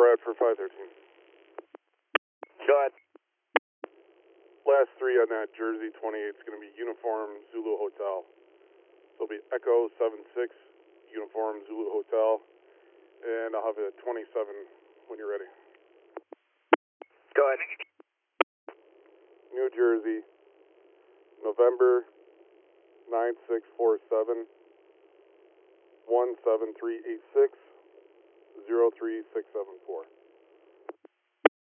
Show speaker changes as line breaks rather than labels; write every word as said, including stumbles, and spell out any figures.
Bradford five thirteen.
Go ahead.
Last three on that Jersey twenty-eight is going to be Uniform Zulu Hotel. So it'll be Echo seven six, Uniform Zulu Hotel, and I'll have it at twenty-seven when you're ready.
Go ahead.
New Jersey, November nine six four seven, one seven three eight six, zero three six seven four.